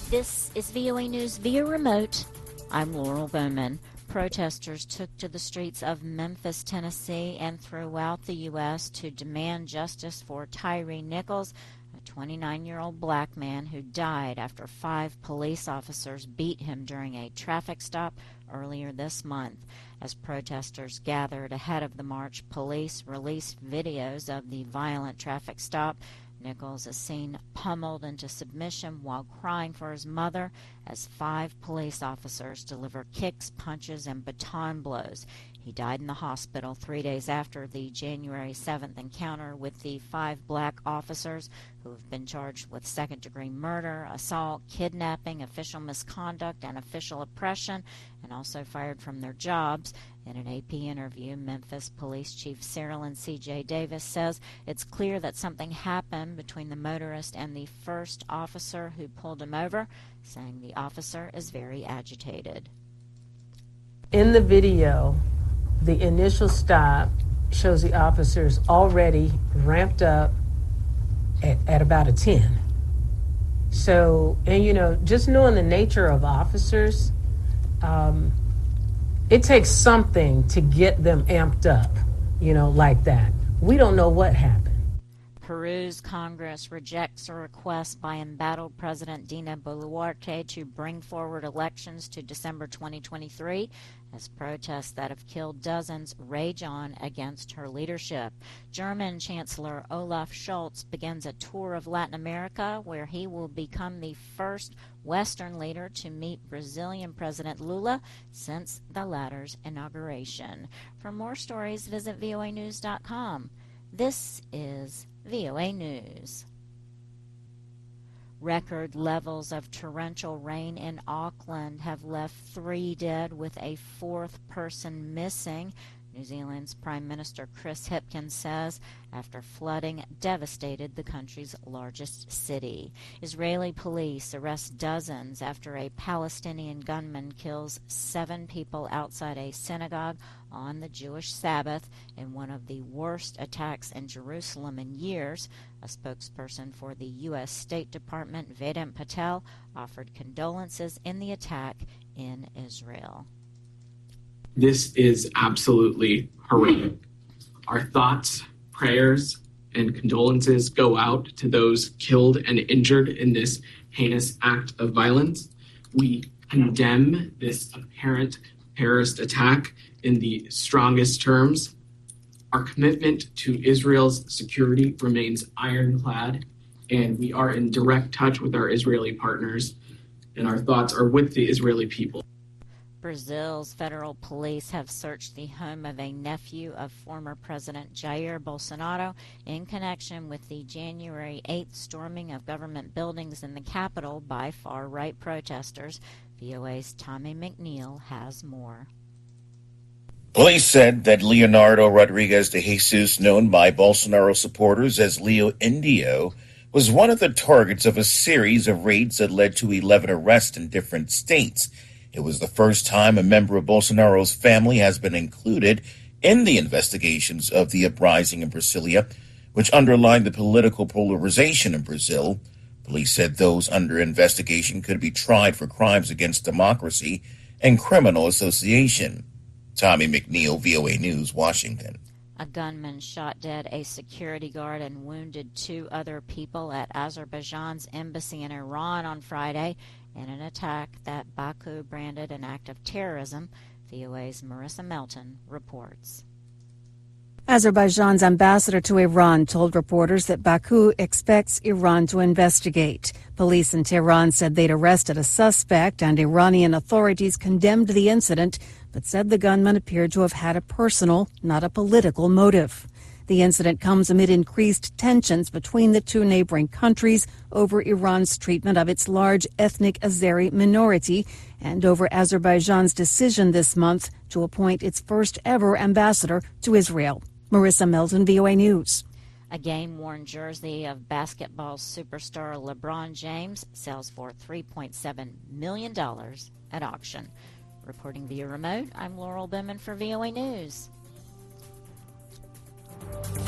This is VOA News via remote. I'm Laurel Bowman. Protesters took to the streets of Memphis, Tennessee, and throughout the U.S. to demand justice for Tyre Nichols, a 29-year-old black man who died after 5 police officers beat him during a traffic stop earlier this month. As protesters gathered ahead of the march, police released videos of the violent traffic stop. Nichols is seen pummeled into submission while crying for his mother as 5 police officers deliver kicks, punches, and baton blows. He died in the hospital 3 days after the January 7th encounter with the 5 black officers who have been charged with second-degree murder, assault, kidnapping, official misconduct, and official oppression, and also fired from their jobs. In an AP interview, Memphis Police Chief Cyril C.J. Davis says it's clear that something happened between the motorist and the first officer who pulled him over, saying the officer is very agitated. In the video, the initial stop shows the officers already ramped up at about a 10. So, and just knowing the nature of officers, it takes something to get them amped up, like that. We don't know what happened. Peru's Congress rejects a request by embattled President Dina Boluarte to bring forward elections to December 2023 as protests that have killed dozens rage on against her leadership. German Chancellor Olaf Scholz begins a tour of Latin America where he will become the first Western leader to meet Brazilian President Lula since the latter's inauguration. For more stories, visit voanews.com. This is VOA News. Record levels of torrential rain in Auckland have left 3 dead with a 4th person missing, New Zealand's Prime Minister Chris Hipkins says, after flooding devastated the country's largest city. Israeli police arrest dozens after a Palestinian gunman kills 7 people outside a synagogue on the Jewish Sabbath in one of the worst attacks in Jerusalem in years. A spokesperson for the U.S. State Department, Vedant Patel, offered condolences in the attack in Israel. This is absolutely horrific. Our thoughts, prayers, and condolences go out to those killed and injured in this heinous act of violence. We condemn this apparent terrorist attack in the strongest terms. Our commitment to Israel's security remains ironclad, and we are in direct touch with our Israeli partners, and our thoughts are with the Israeli people. Brazil's federal police have searched the home of a nephew of former President Jair Bolsonaro in connection with the January 8th storming of government buildings in the capital by far-right protesters. VOA's Tommy McNeil has more. Police said that Leonardo Rodriguez de Jesus, known by Bolsonaro supporters as Leo Indio, was one of the targets of a series of raids that led to 11 arrests in different states. It was the first time a member of Bolsonaro's family has been included in the investigations of the uprising in Brasilia, which underlined the political polarization in Brazil. Police said those under investigation could be tried for crimes against democracy and criminal association. Tommy McNeil, VOA News, Washington. A gunman shot dead a security guard and wounded 2 other people at Azerbaijan's embassy in Iran on Friday in an attack that Baku branded an act of terrorism. VOA's Marissa Melton reports. Azerbaijan's ambassador to Iran told reporters that Baku expects Iran to investigate. Police in Tehran said they'd arrested a suspect, and Iranian authorities condemned the incident, but said the gunman appeared to have had a personal, not a political motive. The incident comes amid increased tensions between the 2 neighboring countries over Iran's treatment of its large ethnic Azeri minority and over Azerbaijan's decision this month to appoint its first ever ambassador to Israel. Marissa Melton, VOA News. A game-worn jersey of basketball superstar LeBron James sells for $3.7 million at auction. Reporting via remote, I'm Laurel Bowman for VOA News.